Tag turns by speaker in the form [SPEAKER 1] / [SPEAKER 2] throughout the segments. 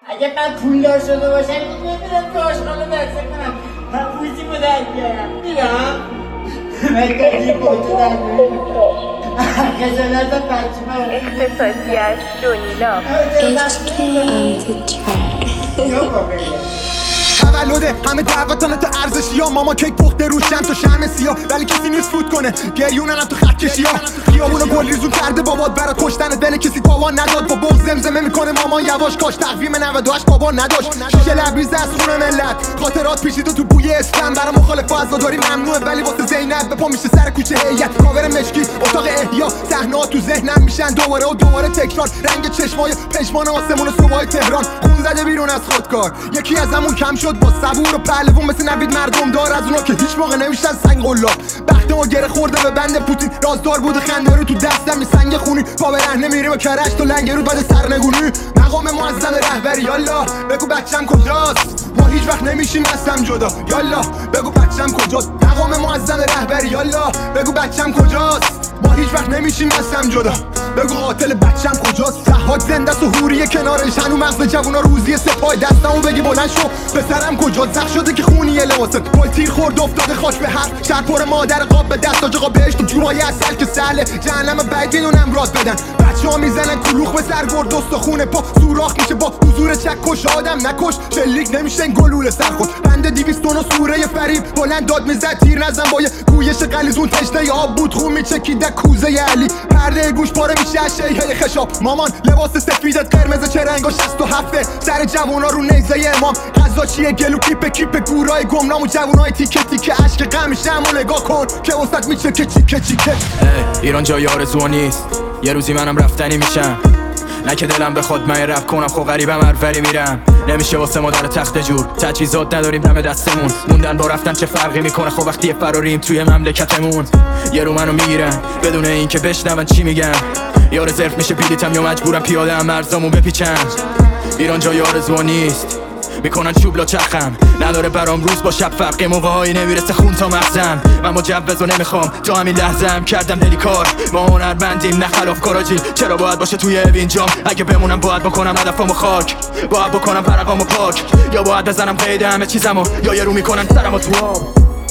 [SPEAKER 1] اگه من پولدار شده باشم میرم تو آشغاله دسته کنم. من پوزیمو در بیارم میرم من کاری بوده در بیارم خجالت بچه
[SPEAKER 2] اختصاصی از جونیلا
[SPEAKER 3] تولده همه دعوتانه تو ارزشی ها ماما کیک پخته روشن تو شرم سیاه ولی کسی نیست فوت کنه گریونن تو خط کشی ها خیابونو گل ریزون کرده بابات برات کشتن دل کسی تاوان نداد با بغض زمزمه میکنه مامان یواش کاش تقویم 98 بابا نداشت شیشه لبریز از خون ملت خاطرات پیچیده تو بوی اسلام برای مخالف عزاداری ممنوعه ولی واسه زینب به پا میشه سر کوچه هیئت کاور مشکی اتاق احیا صحنه‌ها تو ذهنم میشن دوباره و دوباره تکرار رنگ چشمای پشمان آسمون صبحای تهران خون زده بیرون از خودکار یکی ازمون کم شد با صبور و پهلوون مثل نوید مردم دار از اونا که هیچ موقع نمیشن سنگ قلاب بخت ما گره خورده به بند پوتین رازدار بوده خنده رو تو دستم سنگ خونی پا به رهنه میریم و کرش تو لنگرود بعد سرنگونی مقام معظم رهبری یالا بگو بچم کجاست ما هیچ وقت نمیشیم از هم جدا یالا بگو بچم کجاست مقام معظم رهبری یالا بگو بچم کجاست ما هیچ وقت نمیشیم از هم جدا بگو قاتل بچم کجاست صحات زنده است و حوری کنارش هنو مغز جوونا روزی سپاه دستمو بگی بلند شو پسرم کجا زخ شده که خونیه لباست گل تیر خورد افتاده خاک به حرف شهر پر مادر قاب به دست آجاقا بهشت و جورای اصل که سهله جهنم بعد میدونم راست بدن بچه ها میزنن کلوخ به سر گرد دست و خونه پا سوراخ میشه با حضور چک کش آدم نکش شلیک نمیشه این گلوله سرخود بند 200 تن و سوره فریب بلند داد میزد تیر نزن با یه گویش غلیظون تشنه آب بود خون میچکید کوزه علی پرده گوش پاره میشه از شیهه خشاب مامان لباس سفیدت قرمز چه رنگا 67 سر جوونا رو نیزه امام غذا چیه گلو کیپ گورای گمنام و جوونای تیکه تیکه اشک غمش همو نگاه کن که وسط میچکه چیکه
[SPEAKER 4] ایران جای آرزو نیست یه روزی منم رفتنی میشم نه که دلم بخواد من رپ کنم خب غریبم هروری میرم نمیشه واسه ما در تخت جور تجهیزات نداریم دم دستمون موندن با رفتن چه فرقی میکنه خب وقتی فراریم توی مملکتمون یه رو منو میگیرن بدون اینکه بشنون چی میگم یا رزرو میشه بلیتم یا مجبورم پیاده ام مرزامو بپیچم ایران جای آرزو نیست میکنن چوبلا چرخم نداره برام روز با شب فرقی موقع هایی نمیرسه خون تا مغزم من مجوزو نمیخوام تا همین لحظم کردم دلی کار ما هنرمندیم نه خلاف کاراجی چرا باید باشه توی اینجام اگه بمونم باید بکنم هدفمو خاک باید بکنم پرقامو پاک یا باید بزنم قید همه چیزمو یا یه رو میکنن سرمو تو آب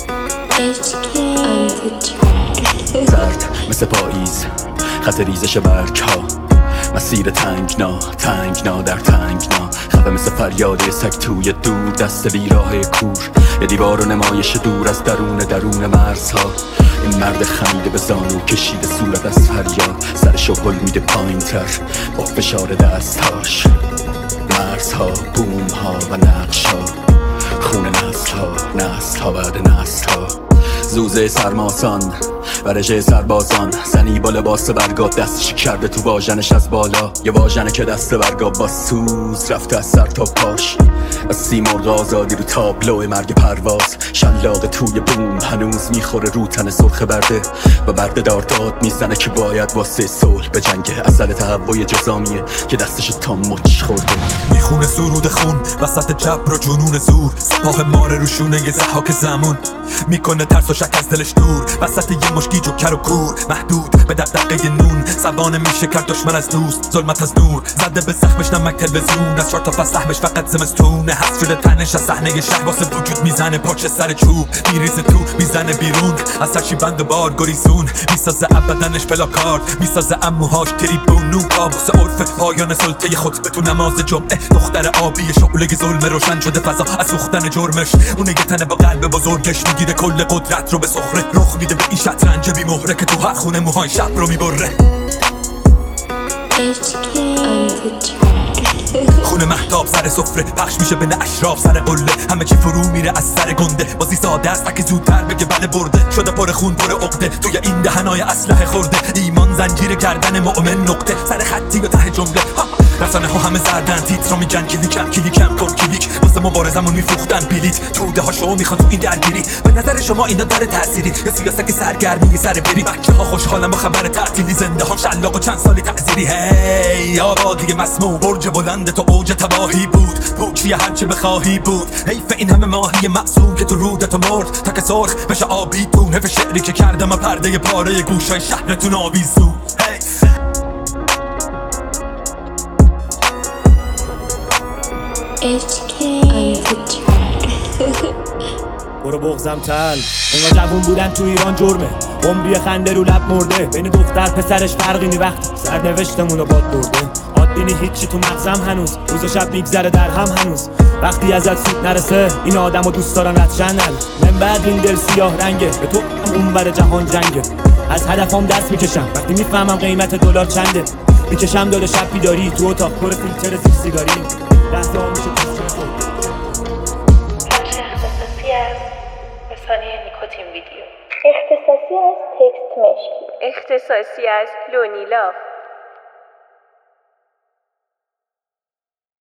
[SPEAKER 5] زرد مثل پاییز خط ریزش برگ ها مسیر تنگنا در تنگنا خفه مثل فریاده سگ توی دور دست بیراه کور یه دیوار و نمایش دور از درون مرزها این مرد خمیده به زانو کشیده صورت از فریاد سرشو هل میده پایین تر با فشار دستهاش مرزها بومها و نقشها خون نسلها بعد نسلها زوزه سرماسان و رژه سربازان زنی با لباس برگاب دستش کرده تو واژنش از بالا یه واژنه که دست برگاب با سوز رفته از سر تا پاش از سیمرغ آزادی رو تابلو مرگ پرواز شلاق توی بوم هنوز میخوره رو تن سرخ برده و برده داد میزنه که باید واسه صلح به جنگه اصل تهوع جزامیه که دستش تا مچ خورده
[SPEAKER 6] میخونه سرود خون وسط جبر و جنون زور سپاه ماره رو شونه یه ضحاک زمون میکنه ترس و شک از دلش دور وسط یه مشکی جوکر و کور محدود به دغدغه نون سوانه میشه کرد دشمن از دوست ظلمت از نور زده به زخمش نمک تلویزیون از 4 تا فصل سهمش فقط زمستونه حذف شده تنش از صحنه شهر واسه وجود میزنه پاچه سر چوب میریزه تو میزنه بیرون از سرشی بند بار گریزون میسازه ابدنش پلاکارد میسازه اموهاش تریبون نو کابوس عرف پایان سلطه خطبه تو نماز جمعه دختر آبی شعله ظلم روشن شده فضا از سوختن جرمش اونه یه تنه با قلب بزرگش میگیره کل قدرت رو به سخره رخ میده به این شطرنج بی مهره که تو هر خونه موهای شب رو میبره خونه مهتاب سر سفره پخش میشه بین اشراف سر قله همه چی فرو میره از سر گنده بازی ساده است که زودتر بگه بله برده شده پر خون پر عقده توی این دهنای اسلحه خورده ایمان زنجیر گردن مؤمن نقطه سر خطی و ته جمله رسانه ها همه زردن تیتر رو میگن کلیکم پر کلیک واسه مبارزمون میفروختن بلیت توده ها شما میخوان تو این درگیری به نظر شما اینا داره تأثیری یا سیاست که سرگرمی سر بری بچه ها خوشحالن با خبر تعطیلی زنده ها شلاق و چند سالی تعذیری هی آبادی مسموم برج بلند تو اوج تباهی بود پوچی هرچه بخواهی بود حیف این همه ماهی معصوم که تو رودتو مرد تا که سرخ بشه آبی تون حیف شعری که کردم پرده پاره گوشای شهرتون آویزون حیف
[SPEAKER 7] برو بغزم تل انگاه جوون بودن تو ایران جرمه عمری خنده رو لب مرده بین دختر پسرش فرقی نی وقت سرنوشتمونو باد برده عادی نی هیچی تو مغزم هنوز روز و شب میگذره در هم هنوز وقتی ازت سود نرسه این آدمو دوست دارن ردشن من بعد این دل سیاه رنگه به تو اون بر جهان جنگه از هدفم دست میکشم وقتی میفهمم قیمت دلار چنده میکشم داده شب بیداری تو اتاق پر فیلتر زیر سیگاری لحظه ها میشه
[SPEAKER 2] اختصاصی از نیکوتین ویدیو، اختصاصی از تکست مشکی، اختصاصی از لونی لاف.